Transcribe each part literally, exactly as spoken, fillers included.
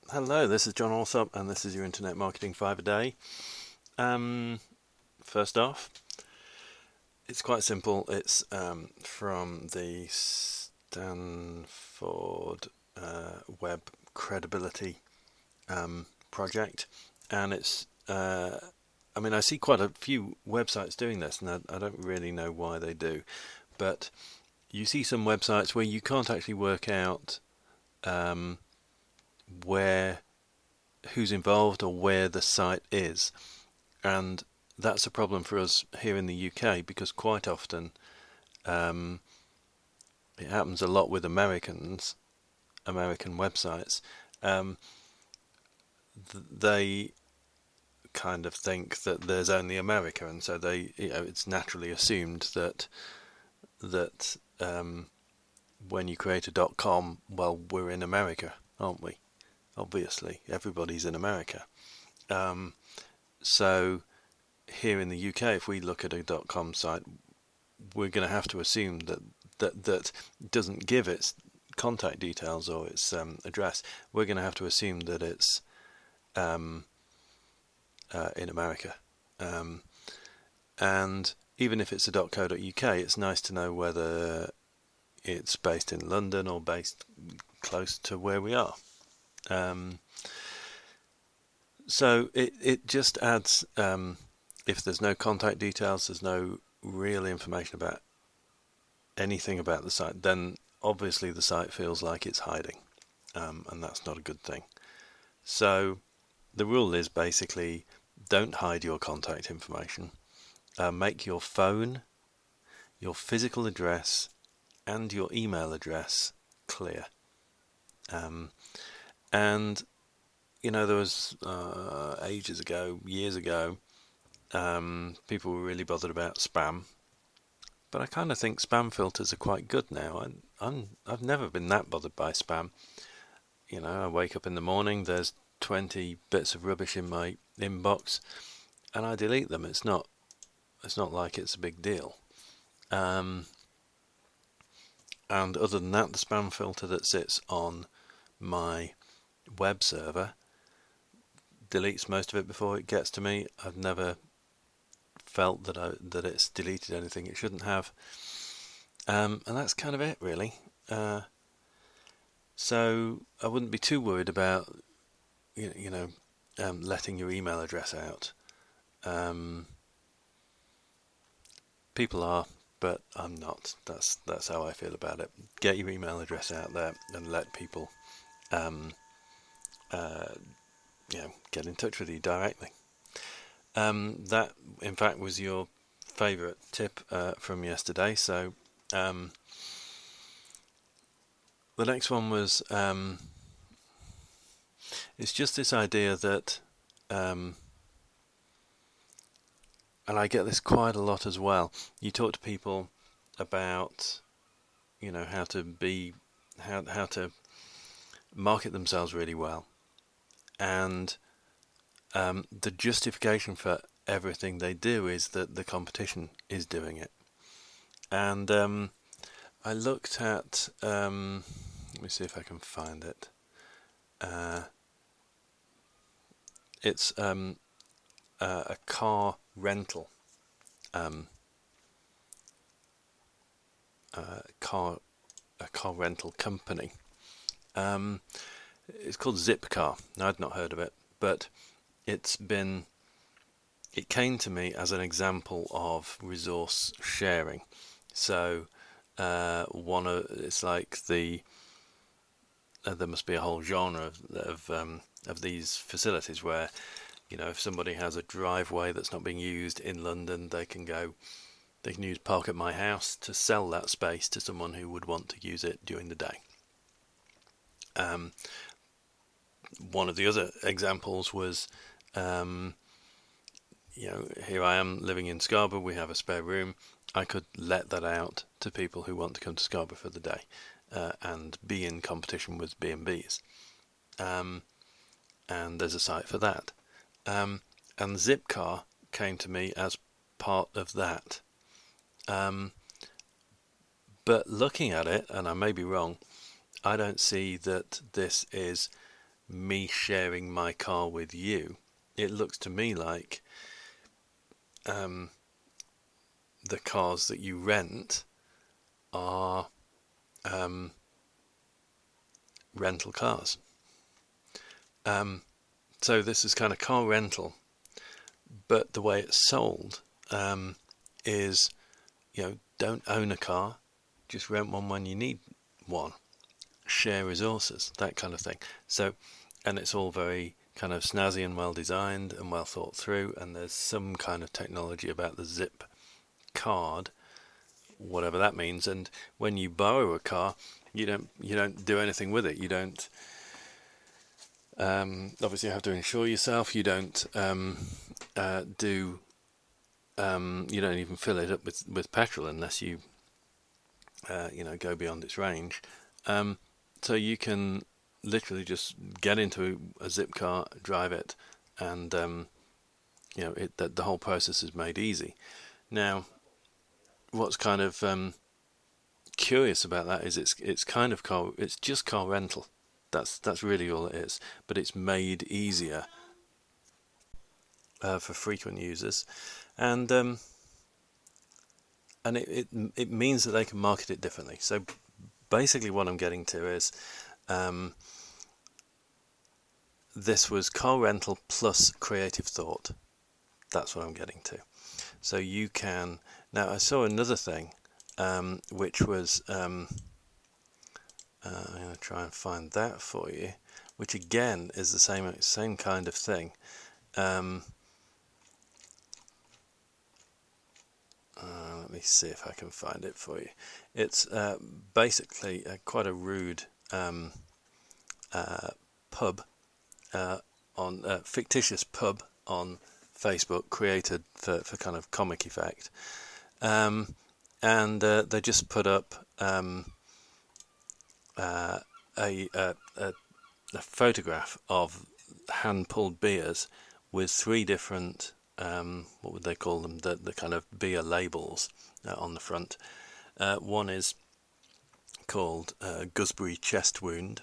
Hello, this is John Alsop, and this is your Internet Marketing five a day. Um, first off, it's quite simple. It's um, from the Stanford uh, Web Credibility um, project, and it's. Uh, I mean, I see quite a few websites doing this, and I, I don't really know why they do, but you see some websites where you can't actually work out um, where who's involved or where the site is, and that's a problem for us here in the U K because quite often um, it happens a lot with Americans, American websites. Um, th- they kind of think that there's only America, and so they, you know, it's naturally assumed that that um, when you create a .com, well, we're in America, aren't we? Obviously, everybody's in America. Um, so here in the U K, if we look at a .com site, we're going to have to assume that that that doesn't give its contact details or its um, address. We're going to have to assume that it's um, uh, in America. Um, and even if it's a .co.uk, it's nice to know whether it's based in London or based close to where we are. Um, so it, it just adds, um, if there's no contact details, there's no real information about anything about the site, then obviously the site feels like it's hiding, um, and that's not a good thing. So the rule is basically don't hide your contact information. Uh, make your phone, your physical address, and your email address clear. Um, and you know, there was uh, ages ago, years ago, um, people were really bothered about spam. But I kind of think spam filters are quite good now. And I'm, I've never been that bothered by spam. You know, I wake up in the morning, there's twenty bits of rubbish in my inbox, and I delete them. It's not, it's not like it's a big deal. Um, and other than that, the spam filter that sits on my web server deletes most of it before it gets to me. I've never felt that I, that it's deleted anything it shouldn't have, um, and that's kind of it, really. Uh, so I wouldn't be too worried about you, you know um, letting your email address out. Um, people are, but I'm not. That's that's how I feel about it. Get your email address out there and let people, um, uh, you know, get in touch with you directly. Um, that, in fact, was your favourite tip uh, from yesterday. So um, the next one was um, it's just this idea that, um, and I get this quite a lot as well. You talk to people about, you know, how to be, how how to market themselves really well, and um, the justification for everything they do is that the competition is doing it. And um, I looked at, um, let me see if I can find it. Uh, it's um, uh, a car rental, um, uh, car a car rental company. Um, it's called Zipcar. Now, I'd not heard of it, but it's been. It came to me as an example of resource sharing. So, uh, one of it's like the uh, there must be a whole genre of of, um, of these facilities where, you know, if somebody has a driveway that's not being used in London, they can go, they can use Park at My House to sell that space to someone who would want to use it during the day. Um, one of the other examples was, um, you know, here I am living in Scarborough, we have a spare room. I could let that out to people who want to come to Scarborough for the day uh, and be in competition with B and B's. Um, and there's a site for that. Um, and Zipcar came to me as part of that. Um, but looking at it, and I may be wrong, I don't see that this is me sharing my car with you, it looks to me like um, the cars that you rent are um, rental cars. Um, so this is kind of car rental, but the way it's sold um, is, you know, don't own a car, just rent one when you need one, share resources, that kind of thing. So, and it's all very kind of snazzy and well designed and well thought through, and there's some kind of technology about the Zip card, whatever that means. And when you borrow a car, you don't you don't do anything with it. You don't um, obviously you have to insure yourself. You don't um, uh, do um, you don't even fill it up with, with petrol unless you uh, you know go beyond its range. Um, so you can literally just get into a Zip car, drive it, and um, you know it. That the whole process is made easy. Now, what's kind of um, curious about that is it's it's kind of car it's just car rental. That's that's really all it is. But it's made easier uh, for frequent users, and um, and it, it it means that they can market it differently. So basically, what I'm getting to is. Um, This was car rental plus creative thought. That's what I'm getting to. So you can... Now, I saw another thing, um, which was... Um, uh, I'm going to try and find that for you, which again is the same same kind of thing. Um, uh, let me see if I can find it for you. It's uh, basically uh, quite a rude um, uh, pub. Uh, on a fictitious pub on Facebook created for, for kind of comic effect, um, and uh, they just put up um, uh, a, a, a, a photograph of hand-pulled beers with three different um, what would they call them, the, the kind of beer labels uh, on the front. Uh, one is called uh, Gooseberry Chest Wound.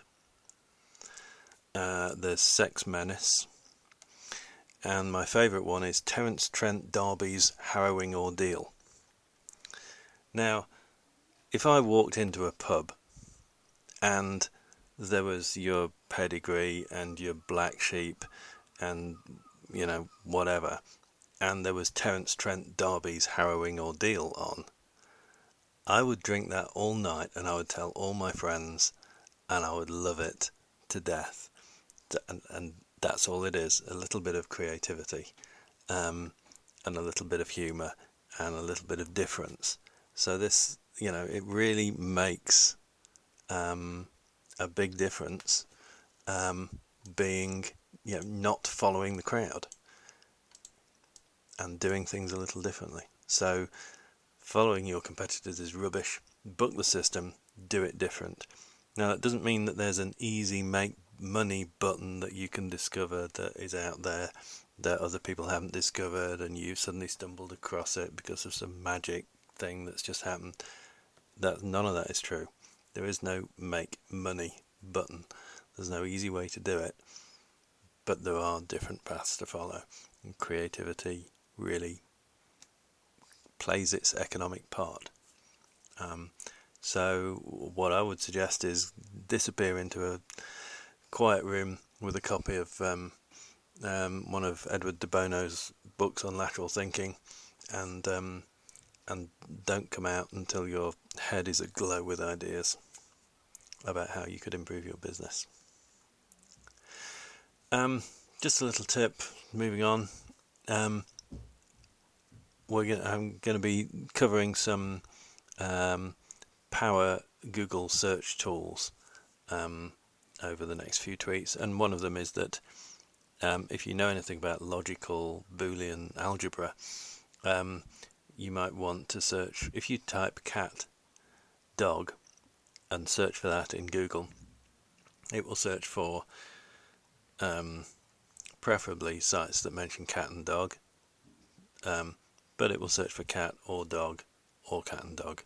Uh, there's Sex Menace, and my favourite one is Terence Trent D'Arby's Harrowing Ordeal. Now, if I walked into a pub and there was your pedigree and your black sheep and, you know, whatever, and there was Terence Trent D'Arby's Harrowing Ordeal on, I would drink that all night and I would tell all my friends and I would love it to death. And, and that's all it is, a little bit of creativity um, and a little bit of humour and a little bit of difference. So this, you know, it really makes um, a big difference um, being, you know, not following the crowd and doing things a little differently. So following your competitors is rubbish. Book the system, do it different. Now that doesn't mean that there's an easy make money button that you can discover that is out there that other people haven't discovered and you suddenly stumbled across it because of some magic thing that's just happened. That none of that is true. There is no make money button. There's no easy way to do it, but there are different paths to follow, and creativity really plays its economic part. Um, so what I would suggest is disappear into a quiet room with a copy of um, um, one of Edward de Bono's books on lateral thinking, and um, and don't come out until your head is aglow with ideas about how you could improve your business. Um, just a little tip. Moving on, um, we're gonna, I'm going to be covering some um, power Google search tools. Um, over the next few tweets, and one of them is that um, if you know anything about logical Boolean algebra, um, you might want to search, if you type cat dog and search for that in Google, it will search for um, preferably sites that mention cat and dog, um, but it will search for cat or dog or cat and dog.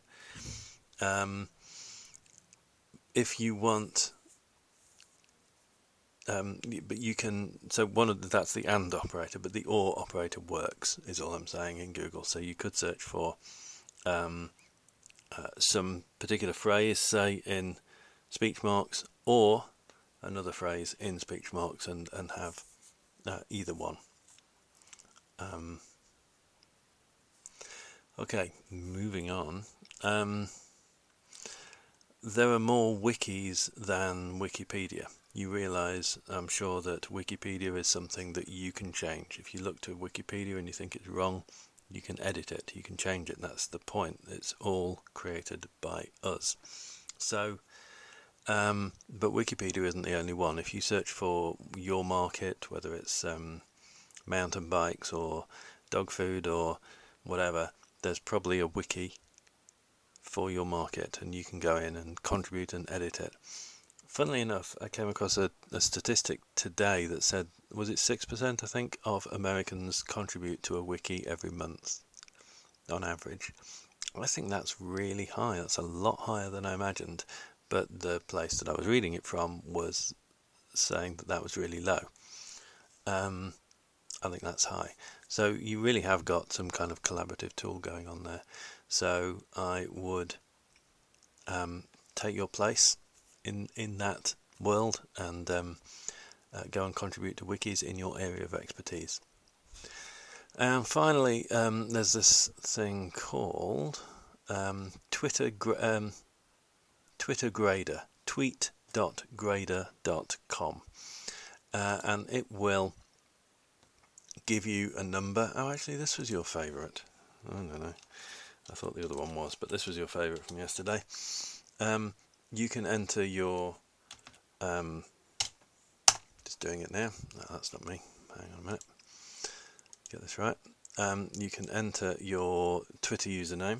Um, if you want um, but you can. So one of the, that's the and operator, but the or operator works. Is all I'm saying in Google. So you could search for um, uh, some particular phrase, say in speech marks, or another phrase in speech marks, and and have uh, either one. Um, okay, moving on. Um, there are more wikis than Wikipedia. You realise, I'm sure, that Wikipedia is something that you can change. If you look to Wikipedia and you think it's wrong, you can edit it, you can change it. That's the point. It's all created by us. So, um, but Wikipedia isn't the only one. If you search for your market, whether it's um, mountain bikes or dog food or whatever, there's probably a wiki for your market, and you can go in and contribute and edit it. Funnily enough, I came across a, a statistic today that said, was it six percent, I think, of Americans contribute to a wiki every month, on average. I think that's really high. That's a lot higher than I imagined, but the place that I was reading it from was saying that that was really low. Um, I think that's high. So you really have got some kind of collaborative tool going on there. So I would um, take your place in in that world and um, uh, go and contribute to wikis in your area of expertise. And finally, um, there's this thing called um, Twitter um, Twitter Grader, tweet dot grader dot com, uh, and it will give you a number. Oh, actually, this was your favourite. I don't know. I thought the other one was, but this was your favourite from yesterday. Um, you can enter your... Um, just doing it now. No, that's not me. Hang on a minute. Get this right. Um, you can enter your Twitter username,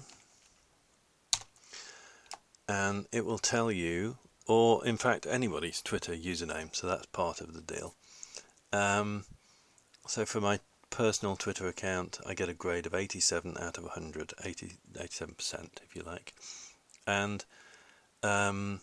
and it will tell you, or in fact anybody's Twitter username, so that's part of the deal. Um, so for my personal Twitter account, I get a grade of eighty-seven out of one hundred, eighty, eighty-seven percent if you like, and um,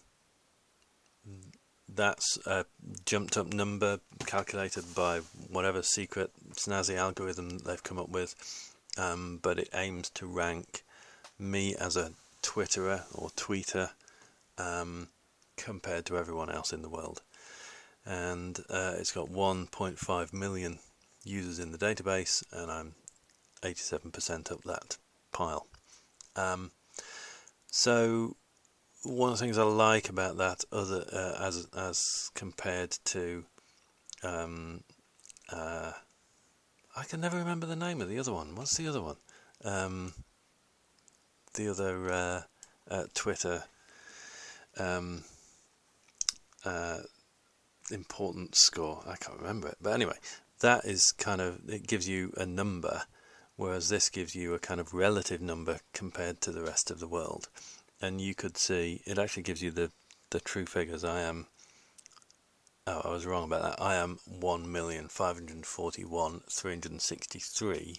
that's a jumped up number calculated by whatever secret snazzy algorithm they've come up with, um, but it aims to rank me as a Twitterer or tweeter um, compared to everyone else in the world. And uh, it's got one point five million users in the database, and I'm eighty-seven percent up that pile. Um, so one of the things I like about that, other uh, as as compared to, um, uh, I can never remember the name of the other one. What's the other one? Um, the other uh, uh, Twitter um, uh, importance score. I can't remember it, but anyway, that is kind of, it gives you a number, whereas this gives you a kind of relative number compared to the rest of the world. And you could see, it actually gives you the, the true figures. I am, oh, I was wrong about that. I am one million five hundred forty-one thousand three hundred sixty-three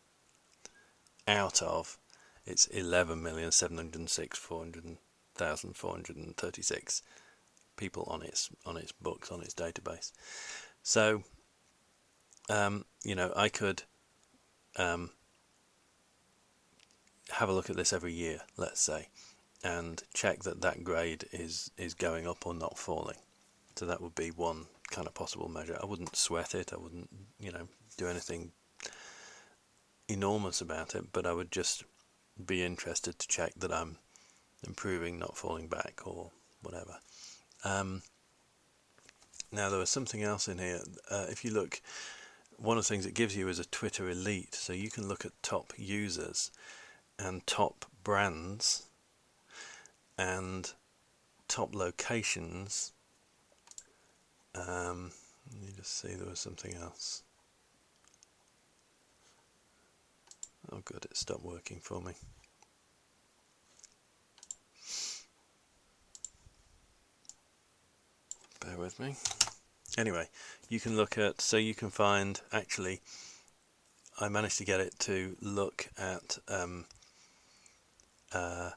out of it's eleven million seven hundred six thousand four hundred thirty-six people on its on its books, on its database. So, um, you know, I could um, have a look at this every year, let's say, and check that that grade is is going up or not falling. So that would be one kind of possible measure. I wouldn't sweat it. I wouldn't, you know, do anything enormous about it, but I would just be interested to check that I'm improving, not falling back or whatever. Um, now there was something else in here. Uh, if you look, one of the things it gives you is a Twitter elite, so you can look at top users and top brands and top locations. Um, let me just see, there was something else. Oh good, it stopped working for me. Bear with me. Anyway, you can look at, so you can find, actually, I managed to get it to look at um, uh,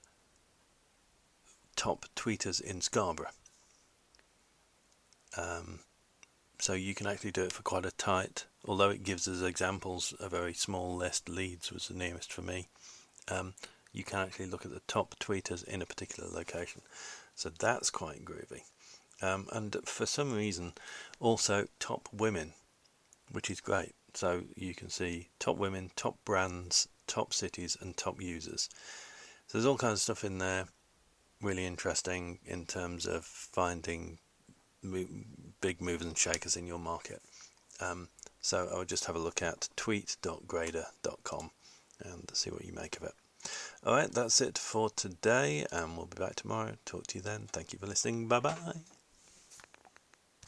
top tweeters in Scarborough. Um, so you can actually do it for quite a tight, although it gives us examples, a very small list. Leeds was the nearest for me. Um, you can actually look at the top tweeters in a particular location. So that's quite groovy. Um, and for some reason, also top women, which is great. So you can see top women, top brands, top cities, and top users. So there's all kinds of stuff in there, really interesting in terms of finding mo- big movers and shakers in your market. Um, so I would just have a look at tweet dot grader dot com and see what you make of it. Alright, that's it for today, and we'll be back tomorrow. Talk to you then. Thank you for listening. Bye bye.